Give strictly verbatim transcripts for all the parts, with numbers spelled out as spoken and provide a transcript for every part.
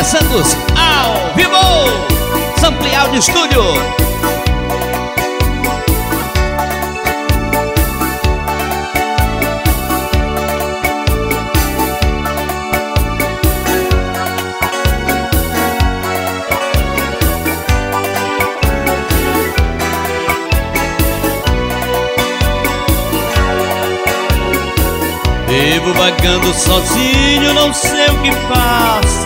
André Santos, ao vivo, Sample Audio Estúdio. Vivo vagando sozinho, não sei o que faço.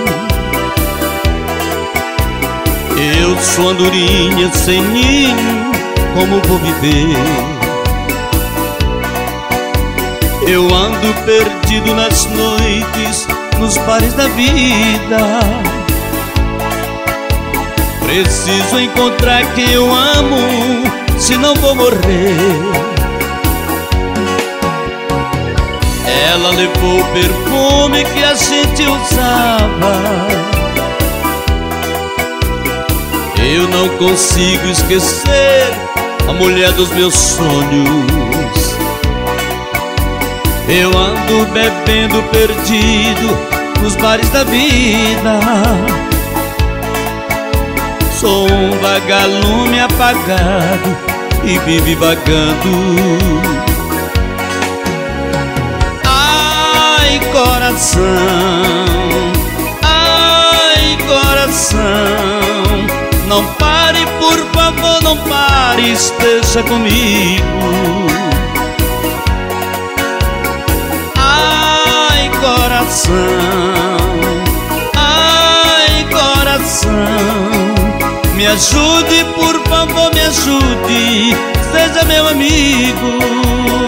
Eu sou andorinha sem ninho, como vou viver? Eu ando perdido nas noites, nos bares da vida. Preciso encontrar quem eu amo, senão vou morrer. Ela levou o perfume que a gente usava. Eu não consigo esquecer a mulher dos meus sonhos. Eu ando bebendo perdido nos bares da vida. Sou um vagalume apagado e vive vagando. Coração, ai coração, não pare, por favor, não pare, esteja comigo. Ai coração, ai coração, me ajude, por favor, me ajude, seja meu amigo.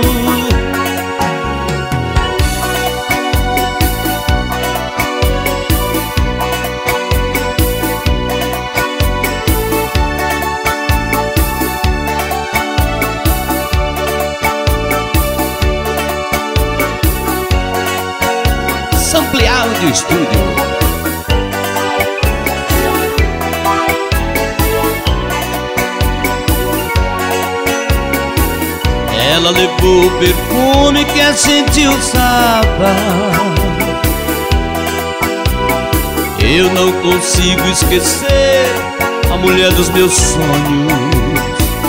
Sample Audio Estúdio. Ela levou o perfume que a gente usava. Eu não consigo esquecer a mulher dos meus sonhos.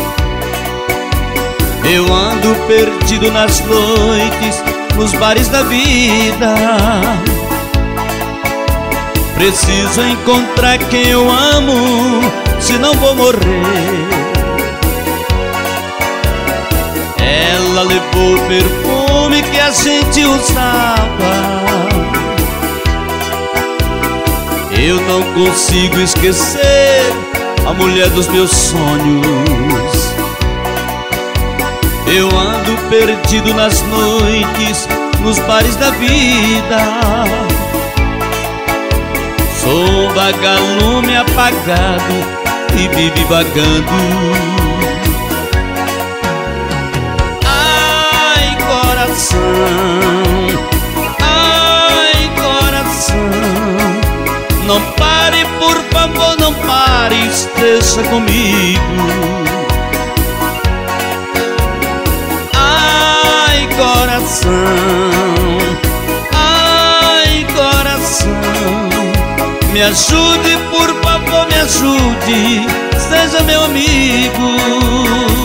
Eu ando perdido nas noites, nos bares da vida. Preciso encontrar quem eu amo, senão vou morrer. Ela levou o perfume que a gente usava. Eu não consigo esquecer a mulher dos meus sonhos. Eu ando perdido nas noites, nos bares da vida. Sou um vagalume apagado e vive vagando. Ai coração, ai coração, não pare, por favor, não pare, esteja comigo. Coração, ai coração, me ajude, por favor, me ajude, seja meu amigo.